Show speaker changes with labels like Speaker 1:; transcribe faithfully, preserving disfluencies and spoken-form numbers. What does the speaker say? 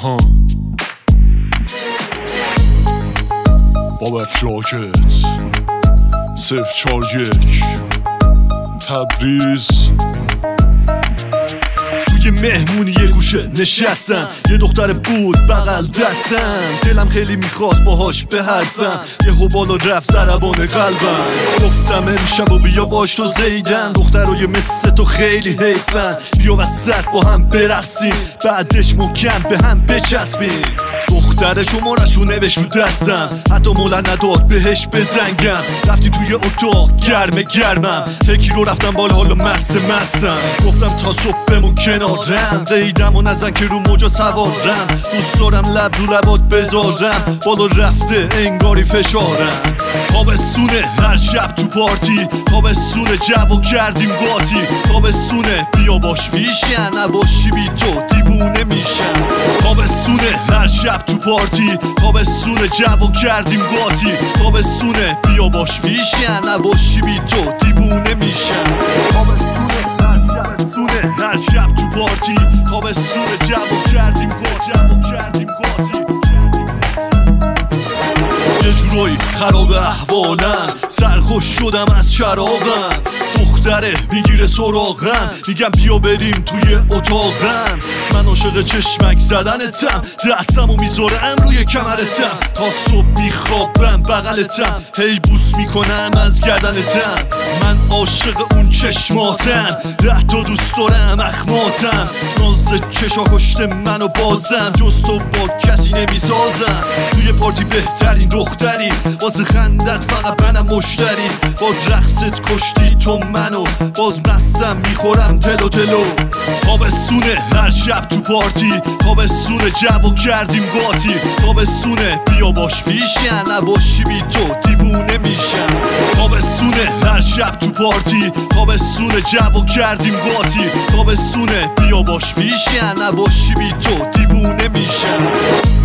Speaker 1: آها بابک راکت صفر چار یک تبریز. توی مهمونی یه گوشه نشستم، یه دختر بود بغل دستم، دلم خیلی میخواست باهاش به حرفم، یه بالا رفت ضربان قلبم. گفتم امشب و بیا باش تو زیدن، دخترای مثل تو خیلی حیفن، بیا وسط با هم برسیم، بعدش محکم به هم بچسبیم. دختر شمارشو نوشت رو دستم، حتی مولا نداد بهش بزنگم. رفتیم توی اتاق گرمه گرمم، تکی رو رفتم بالا حالا مست مستم. گفتم تا صبح بمون کنارم، قیدم و نزن که رو موجا سوارم. دوست دارم لب رو لبات بذارم، بالا رفته انگاری فشارم. تابستونه هر شب تو پارتی، تابستونه جو کردیم قاطی، تابستونه بیا باش میشن، نباشی بی تو دیوونه میشن. تابستونه هر شب تو پارتی، تابستونه جو کردیم قاطی، تابستونه بیا باش میشن، نباشی بی تو دیوونه میشن. تابستونه هر شب تو پارتی، تابستونه جو کردیم قاطی، جو کردیم قاطی. یه جورایی خراب احوالم، سرخوش شدم از شرابم. دختره میگیره سراغم، میگم بیا بریم توی اتاقم. من عاشق چشمک زدنتم، دستمو میذارم روی کمرتم، تا صبح میخوابم بغلتم، هی بوس میکنم از گردنتم. من عاشق اون چشماتم، ده تا دوست دارم اخماتم. ناز چشا کشته منو بازم، جز تو با کسی نمیسازم. توی پارتی بهترین دختری، واسه خندت فقط منم مشتری. با رقصت کشتی تو منو، باز مستم میخورم تلو تلو. تابستونه هر شب تو پارتی، تابستونه جو کردیم قاطی، تابستونه بیا باش میشن، نباشی بی تو دیوونه میشن. تابستونه هر شب تو پارتی، تابستونه جو کردیم قاطی، تابستونه بیا باش میشن، نباشی بی تو دیوونه میشن.